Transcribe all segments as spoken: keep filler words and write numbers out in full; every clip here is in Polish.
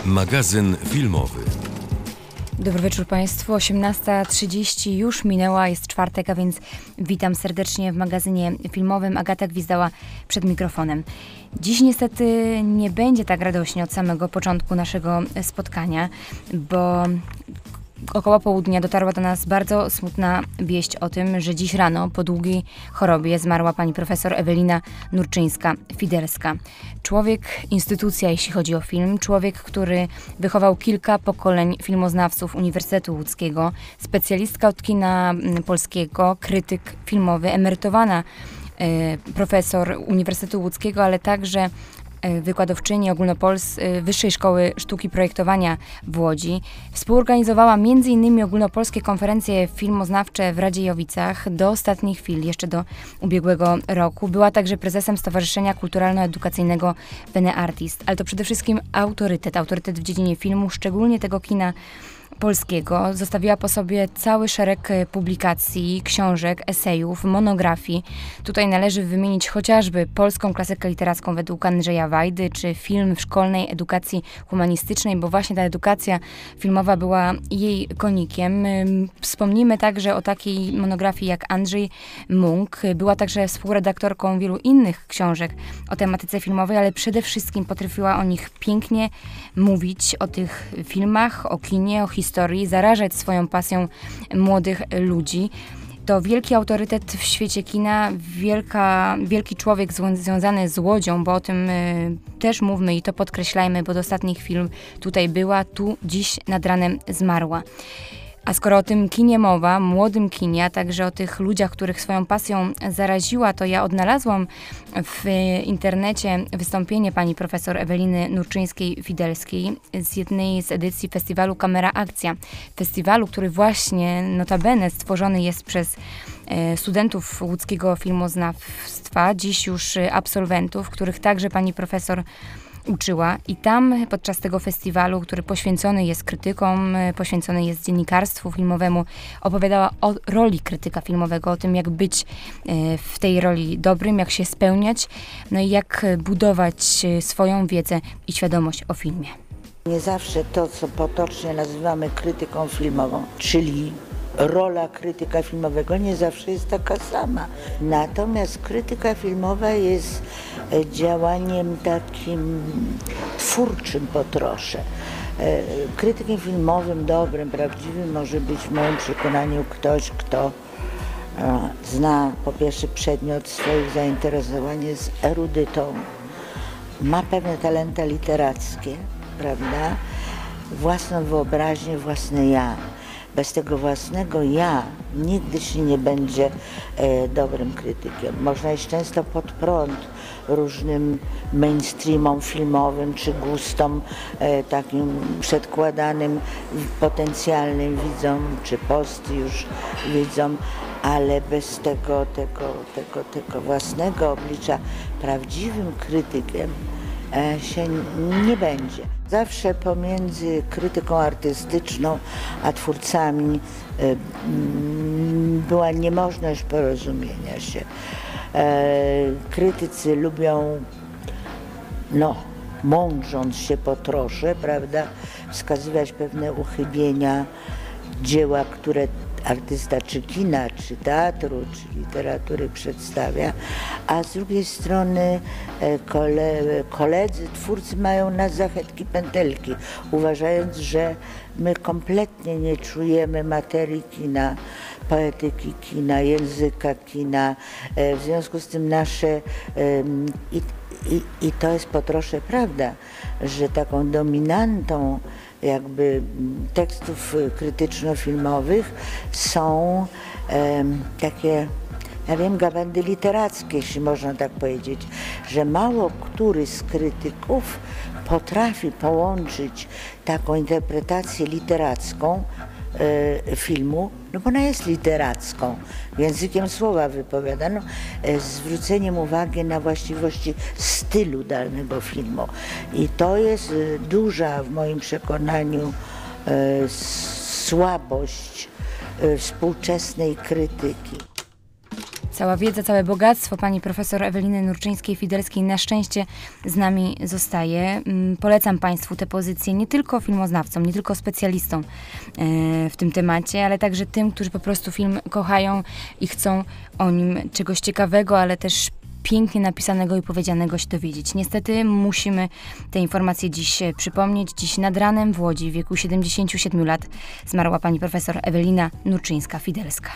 Magazyn filmowy. Dobry wieczór Państwu. osiemnasta trzydzieści już minęła, jest czwartek, a więc witam serdecznie w magazynie filmowym. Agata Gwizdała przed mikrofonem. Dziś niestety nie będzie tak radośnie od samego początku naszego spotkania, bo około południa dotarła do nas bardzo smutna wieść o tym, że dziś rano po długiej chorobie zmarła pani profesor Ewelina Nurczyńska-Fidelska. Człowiek, instytucja, jeśli chodzi o film, człowiek, który wychował kilka pokoleń filmoznawców Uniwersytetu Łódzkiego, specjalistka od kina polskiego, krytyk filmowy, emerytowana y, profesor Uniwersytetu Łódzkiego, ale także wykładowczyni ogólnopols Wyższej Szkoły Sztuki Projektowania w Łodzi. Współorganizowała między innymi ogólnopolskie konferencje filmoznawcze w Radziejowicach do ostatnich chwil, jeszcze do ubiegłego roku. Była także prezesem Stowarzyszenia Kulturalno-Edukacyjnego Bene Artist, ale to przede wszystkim autorytet, autorytet w dziedzinie filmu, szczególnie tego kina polskiego. Zostawiła po sobie cały szereg publikacji, książek, esejów, monografii. Tutaj należy wymienić chociażby polską klasykę literacką według Andrzeja Wajdy, czy film w szkolnej edukacji humanistycznej, bo właśnie ta edukacja filmowa była jej konikiem. Wspomnimy także o takiej monografii jak Andrzej Munk. Była także współredaktorką wielu innych książek o tematyce filmowej, ale przede wszystkim potrafiła o nich pięknie mówić, o tych filmach, o kinie, o historii, zarażać swoją pasją młodych ludzi. To wielki autorytet w świecie kina, wielka, wielki człowiek związany z Łodzią, bo o tym y, też mówmy i to podkreślajmy, bo do ostatnich chwil tutaj była, tu dziś nad ranem zmarła. A skoro o tym kinie mowa, młodym kinie, a także o tych ludziach, których swoją pasją zaraziła, to ja odnalazłam w internecie wystąpienie pani profesor Eweliny Nurczyńskiej-Fidelskiej z jednej z edycji festiwalu Kamera Akcja. Festiwalu, który właśnie notabene stworzony jest przez studentów łódzkiego filmoznawstwa, dziś już absolwentów, których także pani profesor uczyła, i tam podczas tego festiwalu, który poświęcony jest krytykom, poświęcony jest dziennikarstwu filmowemu, opowiadała o roli krytyka filmowego, o tym, jak być w tej roli dobrym, jak się spełniać, no i jak budować swoją wiedzę i świadomość o filmie. Nie zawsze to, co potocznie nazywamy krytyką filmową, czyli rola krytyka filmowego, nie zawsze jest taka sama. Natomiast krytyka filmowa jest działaniem takim twórczym po trosze. Krytykiem filmowym, dobrym, prawdziwym może być w moim przekonaniu ktoś, kto zna po pierwsze przedmiot swoich zainteresowań, jest erudytą, ma pewne talenty literackie, prawda? Własną wyobraźnię, własne ja. Bez tego własnego ja nigdy się nie będzie e, dobrym krytykiem. Można iść często pod prąd różnym mainstreamom filmowym czy gustom e, takim przedkładanym potencjalnym widzom czy post już widzom, ale bez tego, tego, tego, tego własnego oblicza prawdziwym krytykiem e, się nie będzie. Zawsze pomiędzy krytyką artystyczną a twórcami y, była niemożność porozumienia się. E, krytycy lubią, no, mądrząc się po trosze, prawda, wskazywać pewne uchybienia dzieła, które artysta czy kina, czy teatru, czy literatury przedstawia, a z drugiej strony kole, koledzy, twórcy mają nas za chetki pętelki, uważając, że my kompletnie nie czujemy materii kina, poetyki kina, języka kina, w związku z tym nasze i, i, i to jest po trosze prawda, że taką dominantą jakby tekstów krytyczno-filmowych są e, takie, ja wiem, gawędy literackie, jeśli można tak powiedzieć, że mało który z krytyków potrafi połączyć taką interpretację literacką e, filmu, no bo ona jest literacką, językiem słowa wypowiadaną, e, zwróceniem uwagi na właściwości stylu danego filmu. I to jest e, duża w moim przekonaniu e, słabość e, współczesnej krytyki. Cała wiedza, całe bogactwo pani profesor Eweliny Nurczyńskiej-Fidelskiej na szczęście z nami zostaje. Polecam państwu te pozycje nie tylko filmoznawcom, nie tylko specjalistom w tym temacie, ale także tym, którzy po prostu film kochają i chcą o nim czegoś ciekawego, ale też pięknie napisanego i powiedzianego się dowiedzieć. Niestety musimy te informacje dziś przypomnieć. Dziś nad ranem w Łodzi w wieku siedemdziesięciu siedmiu lat zmarła pani profesor Ewelina Nurczyńska-Fidelska.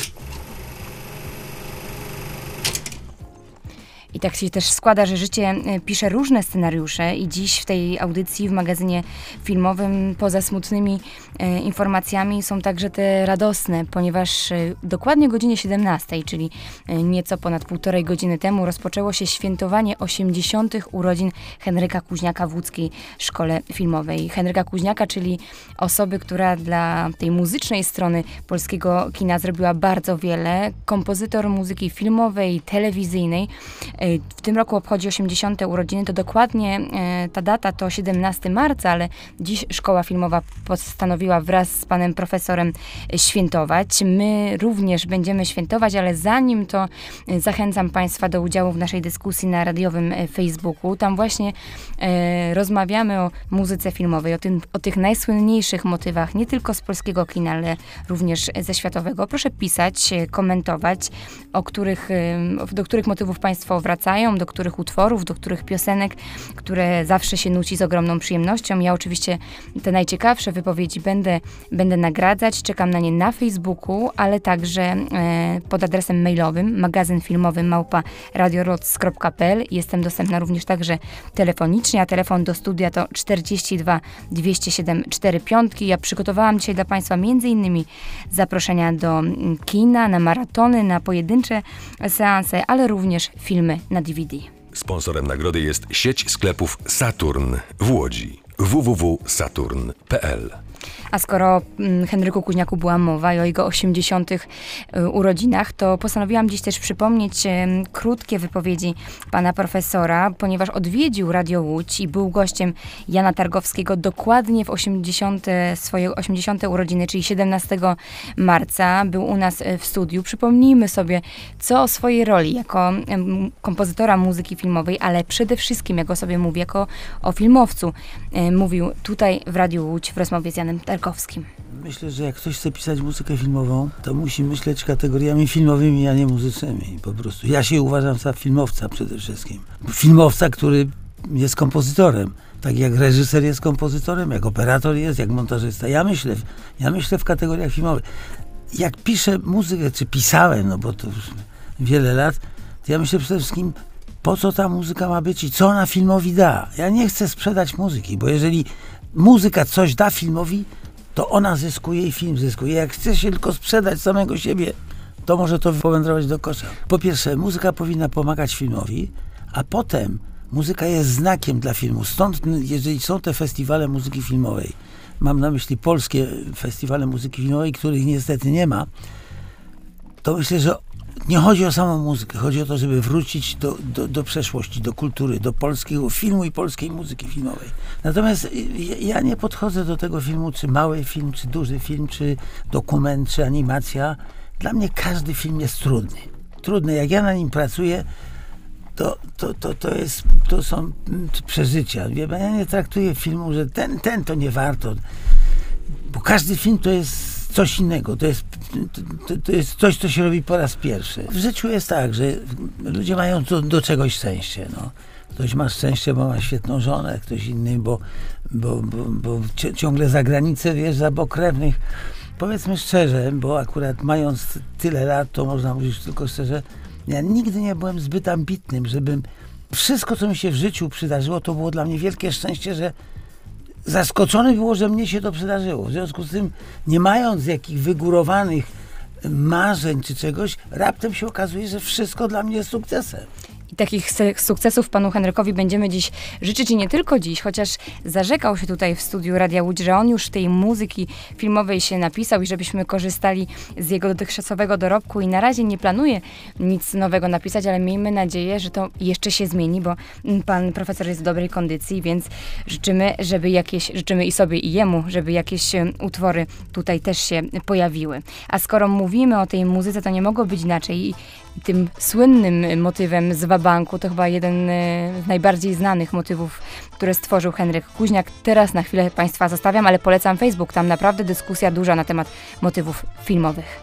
I tak się też składa, że życie pisze różne scenariusze i dziś w tej audycji, w magazynie filmowym, poza smutnymi e, informacjami są także te radosne, ponieważ e, dokładnie o godzinie siedemnastej, czyli e, nieco ponad półtorej godziny temu, rozpoczęło się świętowanie osiemdziesiątych urodzin Henryka Kuźniaka w łódzkiej szkole filmowej. Henryka Kuźniaka, czyli osoby, która dla tej muzycznej strony polskiego kina zrobiła bardzo wiele. Kompozytor muzyki filmowej, telewizyjnej. W tym roku obchodzi osiemdziesiąte urodziny, to dokładnie e, ta data to siedemnastego marca, ale dziś Szkoła Filmowa postanowiła wraz z panem profesorem świętować. My również będziemy świętować, ale zanim to e, zachęcam państwa do udziału w naszej dyskusji na radiowym e, Facebooku. Tam właśnie e, rozmawiamy o muzyce filmowej, o, tym, o tych najsłynniejszych motywach, nie tylko z polskiego kina, ale również ze światowego. Proszę pisać, komentować, o których, e, do których motywów państwo wracają, do których utworów, do których piosenek, które zawsze się nuci z ogromną przyjemnością. Ja oczywiście te najciekawsze wypowiedzi będę, będę nagradzać. Czekam na nie na Facebooku, ale także e, pod adresem mailowym magazyn filmowy małpa radioroc kropka p l. Jestem dostępna również także telefonicznie, a telefon do studia to czterdzieści dwa dwieście siedem cztery pięć. Ja przygotowałam dzisiaj dla państwa między innymi zaproszenia do kina, na maratony, na pojedyncze seanse, ale również filmy na D V D. Sponsorem nagrody jest sieć sklepów Saturn w Łodzi. w w w kropka saturn kropka p l. A skoro mm, Henryku Kuźniaku była mowa i o jego osiemdziesiątych y, urodzinach, to postanowiłam dziś też przypomnieć y, krótkie wypowiedzi pana profesora, ponieważ odwiedził Radio Łódź i był gościem Jana Targowskiego dokładnie w osiemdziesiąte, swoje osiemdziesiąte urodziny, czyli siedemnastego marca. Był u nas w studiu. Przypomnijmy sobie, co o swojej roli jako y, kompozytora muzyki filmowej, ale przede wszystkim, jak o sobie mówi, jako o filmowcu, y, mówił tutaj w Radiu Łódź w rozmowie z Janem Targowskim. Myślę, że jak ktoś chce pisać muzykę filmową, to musi myśleć kategoriami filmowymi, a nie muzycznymi. Po prostu. Ja się uważam za filmowca przede wszystkim. Filmowca, który jest kompozytorem. Tak jak reżyser jest kompozytorem, jak operator jest, jak montażysta. Ja myślę, ja myślę w kategoriach filmowych. Jak piszę muzykę, czy pisałem, no bo to już wiele lat, to ja myślę przede wszystkim, po co ta muzyka ma być i co ona filmowi da. Ja nie chcę sprzedać muzyki, bo jeżeli muzyka coś da filmowi, to ona zyskuje i film zyskuje. Jak chce się tylko sprzedać samego siebie, to może to powędrować do kosza. Po pierwsze, muzyka powinna pomagać filmowi, a potem muzyka jest znakiem dla filmu. Stąd, jeżeli są te festiwale muzyki filmowej, mam na myśli polskie festiwale muzyki filmowej, których niestety nie ma, to myślę, że nie chodzi o samą muzykę, chodzi o to, żeby wrócić do, do, do przeszłości, do kultury, do polskiego filmu i polskiej muzyki filmowej. Natomiast ja nie podchodzę do tego filmu, czy mały film, czy duży film, czy dokument, czy animacja. Dla mnie każdy film jest trudny. Trudny. Jak ja na nim pracuję, to, to, to, to, jest, to są przeżycia. Ja nie traktuję filmu, że ten, ten to nie warto, bo każdy film to jest coś innego. To jest, to, to jest coś, co się robi po raz pierwszy. W życiu jest tak, że ludzie mają do, do czegoś szczęście. No. Ktoś ma szczęście, bo ma świetną żonę, ktoś inny, bo, bo, bo, bo ciągle za granicę wjeżdża, bo krewnych. Powiedzmy szczerze, bo akurat mając tyle lat, to można mówić tylko szczerze, ja nigdy nie byłem zbyt ambitnym, żebym wszystko, co mi się w życiu przydarzyło, to było dla mnie wielkie szczęście, że zaskoczony było, że mnie się to przydarzyło. W związku z tym, nie mając jakich wygórowanych marzeń czy czegoś, raptem się okazuje, że wszystko dla mnie jest sukcesem. I takich sukcesów panu Henrykowi będziemy dziś życzyć i nie tylko dziś, chociaż zarzekał się tutaj w studiu Radia Łódź, że on już tej muzyki filmowej się napisał i żebyśmy korzystali z jego dotychczasowego dorobku i na razie nie planuje nic nowego napisać, ale miejmy nadzieję, że to jeszcze się zmieni, bo pan profesor jest w dobrej kondycji, więc życzymy, żeby jakieś, życzymy i sobie i jemu, żeby jakieś utwory tutaj też się pojawiły. A skoro mówimy o tej muzyce, to nie mogło być inaczej i tym słynnym motywem z wabanku. To chyba jeden z najbardziej znanych motywów, które stworzył Henryk Kuźniak. Teraz na chwilę Państwa zostawiam, ale polecam Facebook. Tam naprawdę dyskusja duża na temat motywów filmowych.